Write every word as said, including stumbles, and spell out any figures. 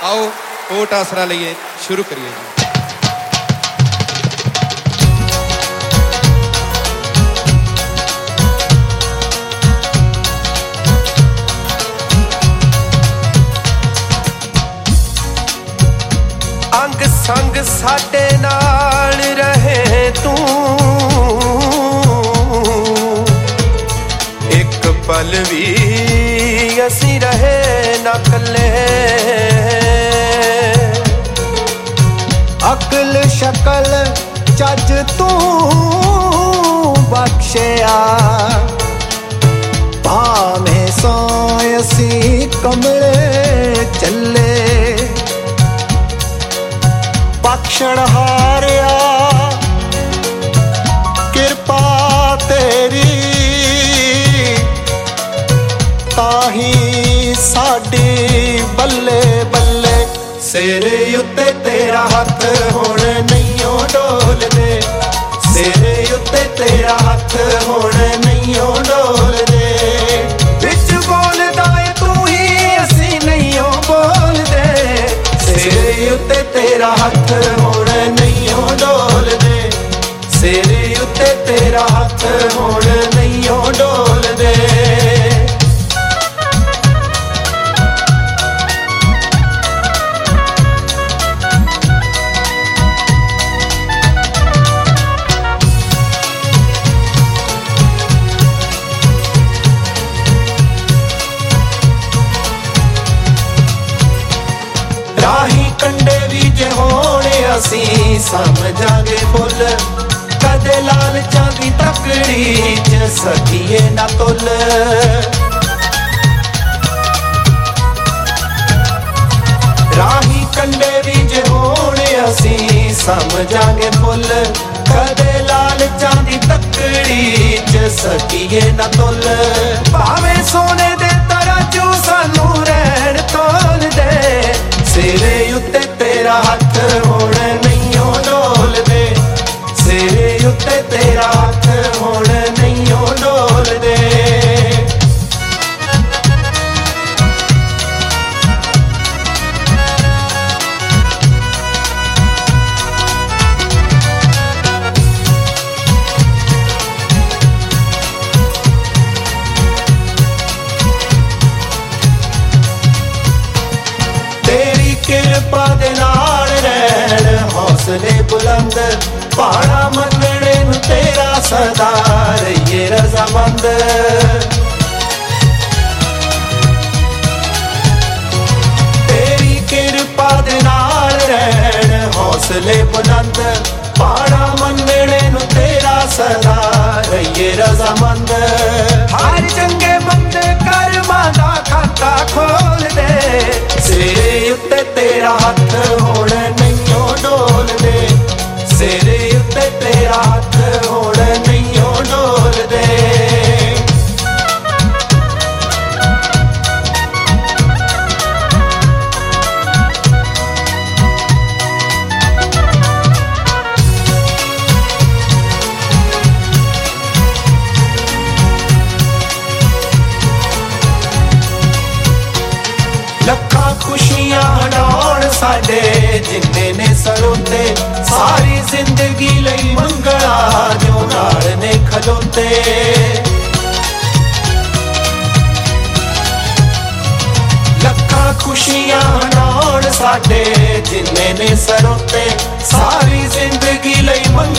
आओ कोट आसरा लईए, शुरू करिए जी। अंग संग साडे नाल रहे तू, एक पल भी असी रहे ना कले। अकल शकल चज तू बख्शिया, भावें सोए असी कमले चले। बख्शण हारिया किरपा तेरी, ताही साडी बल्ले बल्ले। सिरे उत्ते तेरा हथ हुण नहींओ डोलदे, सिरे उत्ते तेरा हथ हुण नहींओ डोलदे। विच बोलदा ए तू ही असी नहींओ बोलदे, सिरे उत्ते तेरा हथ हुण नहींओ डोलदे, सिरे उत्ते तेरा हथ हुण नहींओ डोलदे। राही कंडे भी जे होने असी समझांगे फुल, कदे लालचां दी तकड़ी च सकिए ना तुल। राही कंडे भी जे होने असी समझांगे फुल, कदे लालचां दी तकड़ी च सकिए ना तुल। भावें सोने दे तराजू सानू रहन तोल दे, सिरे उत्ते तेरा हथ हुण नहींओ डोलदे, सिरे उत्ते तेरा हथ हुण नहींओ डोलदे। किरपा दे नाल रहन हौसले बुलंद, पहाड़ा मनने नूं तेरा सदा रहिए रज़ामंद। तेरी किरपा दे नाल रहन हौसले बुलंद, पहाड़ा मनने नूं तेरा सदा रहिए रज़ामंद। हर चंगे बंदे कर्मां दा खाता खोल दे, सिरे उत्ते तेरा हथ हुण नहींओ डोलदे, सिरे उत्ते तेरा हथ हुण नहींओ डोलदे। लखां खुशियां हटाउण साडे जिन्ने ने सरोते, सारी जिंदगी लई मंगला जो नाल ने खलोते। लखां खुशियां हटाउण साडे जिन्ने ने सरोते, सारी जिंदगी लई मंगला